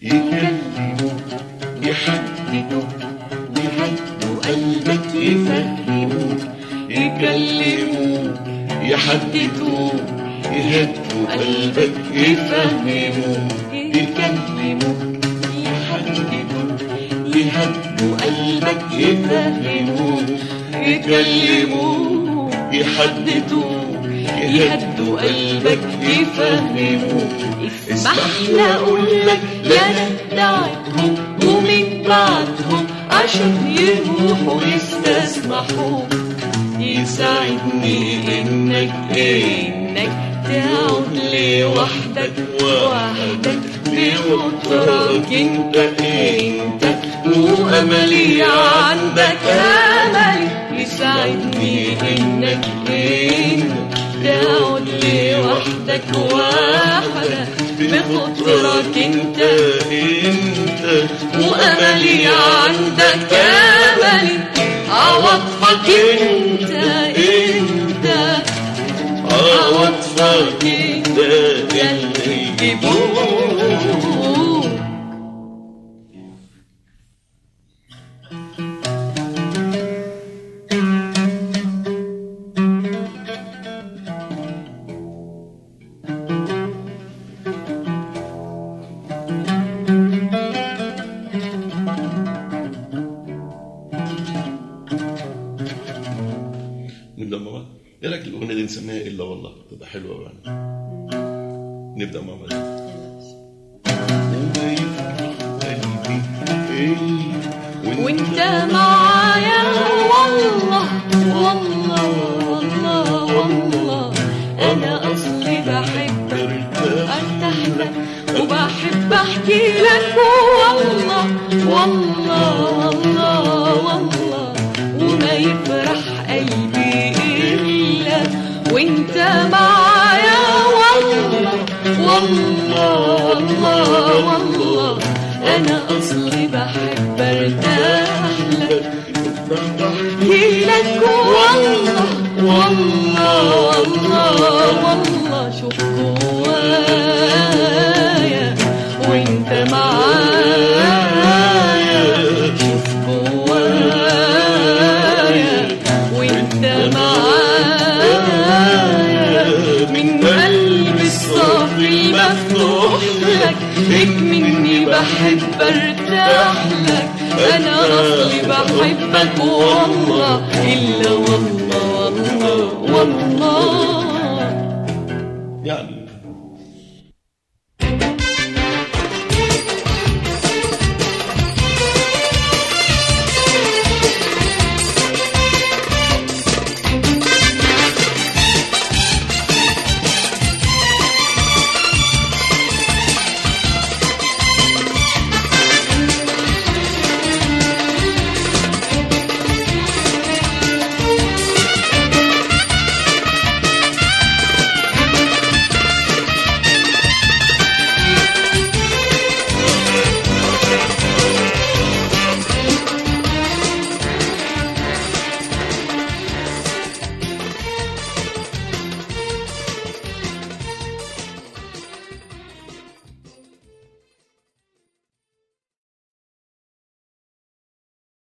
يكلموك يحددوك يهدوا قلبك يفهموك يكلموك يحددوك يهدوا قلبك يفهموك يكلموك يحددوك يهدوا قلبك يفهموك يكلموك يحددوك يهدوا قلبك يفهموك اسمح لي اقولك لا ندعتهم ومن بعدهم عشان يروحوا يستسمحوك يساعدني انك تعود لوحدك وحدك بخطرك انت واملي عندك املي يساعدني انك تعود لوحدك وحدك بخطرك انت واملي عندك املي عواطفك انت عواطفك انت اللي يجيبوك. نبدأ مع بعض. ايه رايك الاغنيه دي نسميها الا والله؟ تبقى حلوه يعني. نبدأ مع بعض. وانت معايا والله والله والله والله انا اصلي بحب ارتاح لك وبحب احكي لك والله والله والله والله وما يفرح قلبي الا وانت معايا والله والله والله والله انا اصلي بحب ارتاح لك احكي لك والله والله والله والله شوف جوايا وانت معايا شوف جوايا وانت معايا من قلبي الصافي مفتوح لك مني بحب ارتاح لك انا اصلي بحبك والله الا والله والله والله يعني